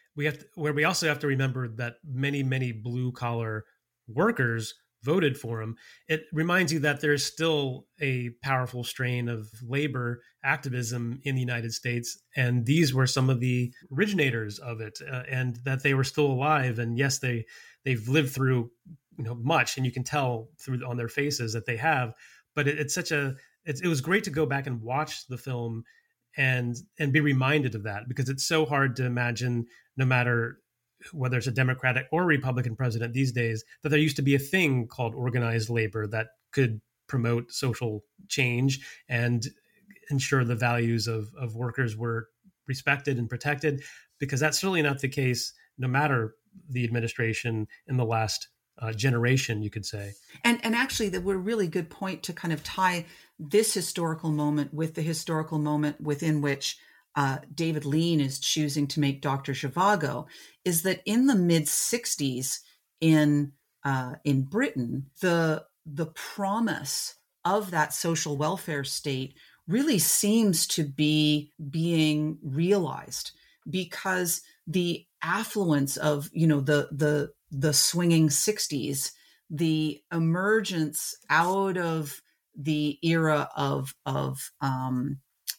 we have to, where we also have to remember that many, many blue collar workers voted for him. It reminds you that there's still a powerful strain of labor activism in the United States. And these were some of the originators of it, uh, and that they were still alive. And yes, they, they've lived through, you know, much, and you can tell through on their faces that they have, but it, it's such a, it's, it was great to go back and watch the film and, and be reminded of that, because it's so hard to imagine, no matter whether it's a Democratic or Republican president these days, that there used to be a thing called organized labor that could promote social change and ensure the values of, of workers were respected and protected, because that's certainly not the case, no matter the administration in the last uh, generation, you could say. And and actually, that were a really good point to kind of tie this historical moment with the historical moment within which Uh, David Lean is choosing to make Doctor Zhivago, is that in the mid sixties in uh, in Britain, the the promise of that social welfare state really seems to be being realized, because the affluence of, you know, the the the swinging sixties, the emergence out of the era of of um,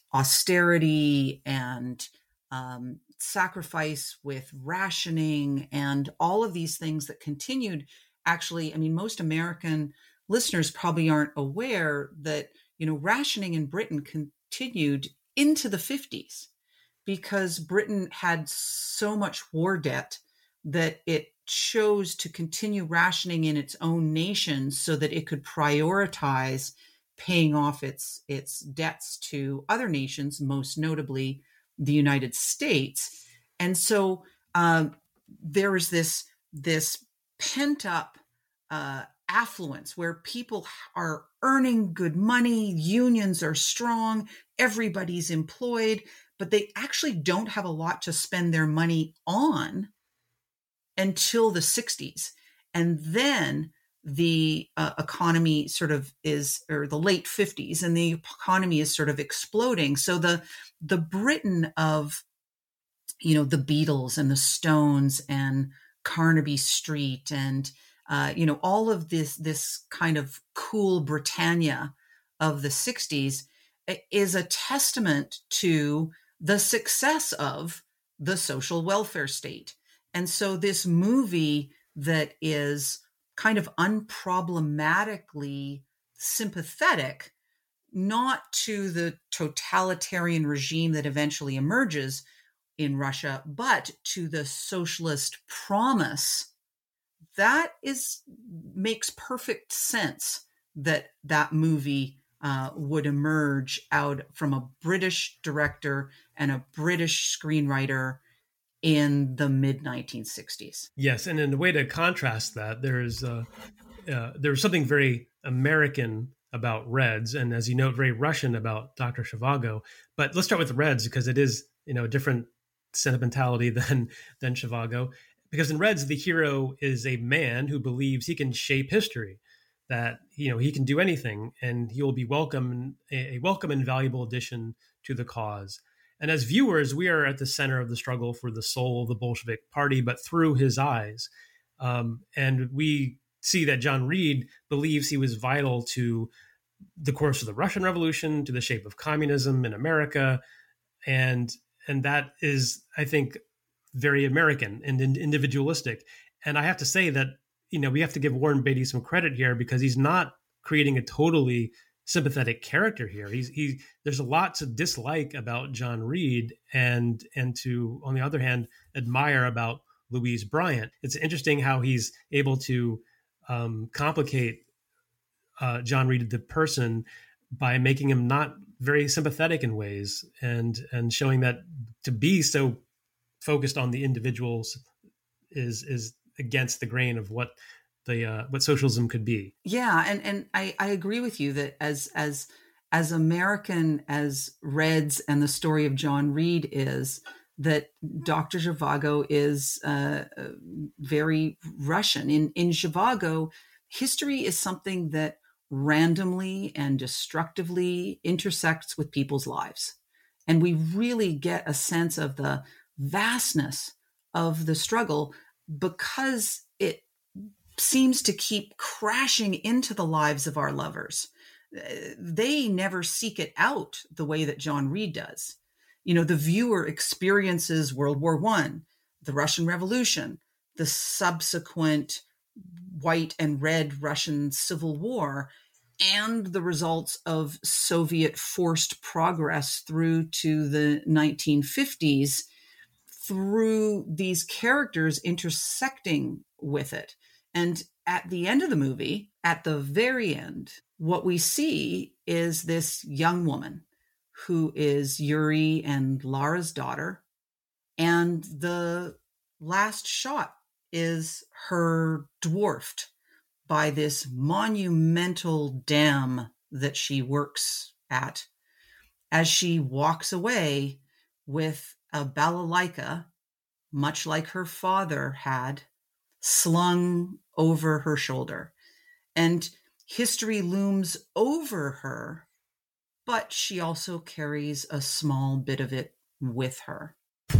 austerity and um, sacrifice with rationing and all of these things that continued. Actually, I mean, most American listeners probably aren't aware that, you know, rationing in Britain continued into the fifties, because Britain had so much war debt that it chose to continue rationing in its own nation so that it could prioritize paying off its its debts to other nations, most notably the United States. And so um, there is this this pent up uh, affluence where people are earning good money, unions are strong, everybody's employed, but they actually don't have a lot to spend their money on until the sixties. And then the uh, economy sort of is, or the late fifties, and the economy is sort of exploding. So the the Britain of, you know, the Beatles and the Stones and Carnaby Street and, uh, you know, all of this, this kind of cool Britannia of the sixties is a testament to the success of the social welfare state. And so this movie that is kind of unproblematically sympathetic, not to the totalitarian regime that eventually emerges in Russia, but to the socialist promise, that is makes perfect sense that that movie uh, would emerge out from a British director and a British screenwriter in the mid nineteen sixties. Yes, and in a way to contrast that, there's uh, uh, there's something very American about Reds, and as you note, very Russian about Doctor Zhivago. But let's start with Reds, because it is, you know, a different sentimentality than than Zhivago. Because in Reds, the hero is a man who believes he can shape history, that, you know, he can do anything, and he will be welcome, a welcome and valuable addition to the cause. And as viewers, we are at the center of the struggle for the soul of the Bolshevik Party, but through his eyes. Um, and we see that John Reed believes he was vital to the course of the Russian Revolution, to the shape of communism in America. And, and that is, I think, very American and individualistic. And I have to say that, you know, we have to give Warren Beatty some credit here, because he's not creating a totally sympathetic character here. He's he. There's a lot to dislike about John Reed, and and to, on the other hand, admire about Louise Bryant. It's interesting how he's able to um, complicate uh, John Reed, the person, by making him not very sympathetic in ways, and and showing that to be so focused on the individuals is is against the grain of what the uh, what socialism could be. Yeah, and and I, I agree with you that as as as American as Reds and the story of John Reed is, that Doctor Zhivago is uh, very Russian. In in Zhivago, history is something that randomly and destructively intersects with people's lives, and we really get a sense of the vastness of the struggle because it seems to keep crashing into the lives of our lovers. They never seek it out the way that John Reed does. You know, the viewer experiences World War One, the Russian Revolution, the subsequent white and red Russian Civil War, and the results of Soviet forced progress through to the nineteen fifties through these characters intersecting with it. And at the end of the movie, at the very end, what we see is this young woman who is Yuri and Lara's daughter. And the last shot is her dwarfed by this monumental dam that she works at as she walks away with a balalaika, much like her father had, slung over her shoulder. And history looms over her, but she also carries a small bit of it with her.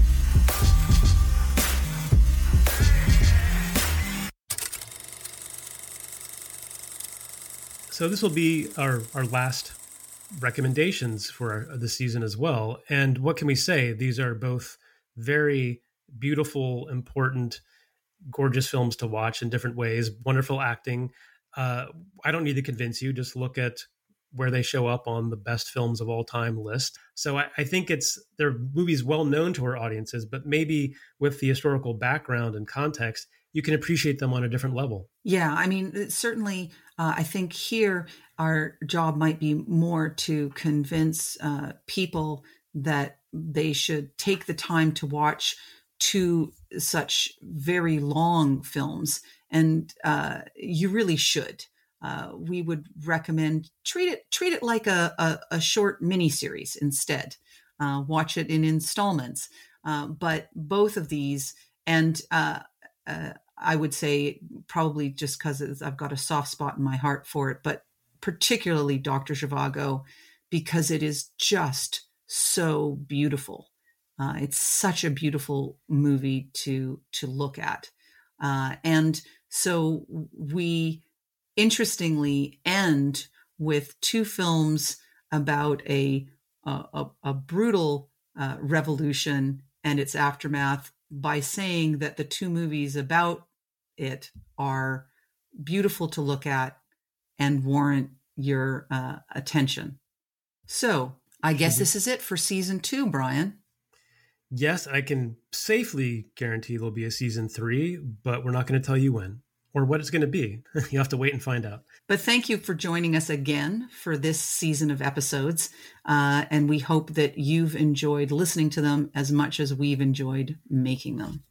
So this will be our, our last recommendations for our, the season as well. And what can we say? These are both very beautiful, important, gorgeous films to watch in different ways. Wonderful acting. Uh, I don't need to convince you. Just look at where they show up on the best films of all time list. So I, I think it's they're movies well known to our audiences, but maybe with the historical background and context, you can appreciate them on a different level. Yeah, I mean, certainly, uh, I think here our job might be more to convince uh, people that they should take the time to watch two such very long films, and uh, you really should. Uh, we would recommend treat it treat it like a, a, a short miniseries instead. Uh, watch it in installments. Uh, but both of these, and uh, uh, I would say probably just because I've got a soft spot in my heart for it, but particularly Doctor Zhivago, because it is just so beautiful. Uh, it's such a beautiful movie to to look at, uh, and so we interestingly end with two films about a a, a brutal uh, revolution and its aftermath by saying that the two movies about it are beautiful to look at and warrant your uh, attention. So I guess mm-hmm. this is it for season two, Brian. Yes, I can safely guarantee there'll be a season three, but we're not going to tell you when or what it's going to be. You have to wait and find out. But thank you for joining us again for this season of episodes. Uh, and we hope that you've enjoyed listening to them as much as we've enjoyed making them.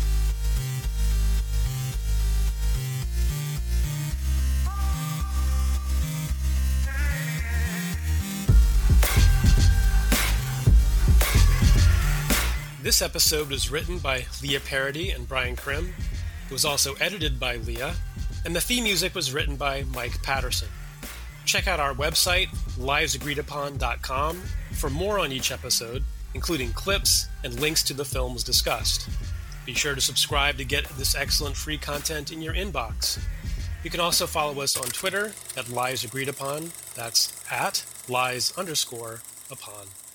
This episode was written by Leah Parody and Brian Krim. It was also edited by Leah, and the theme music was written by Mike Patterson. Check out our website, lives agreed upon dot com, for more on each episode, including clips and links to the films discussed. Be sure to subscribe to get this excellent free content in your inbox. You can also follow us on Twitter at lives agreed upon. That's at lies underscore upon.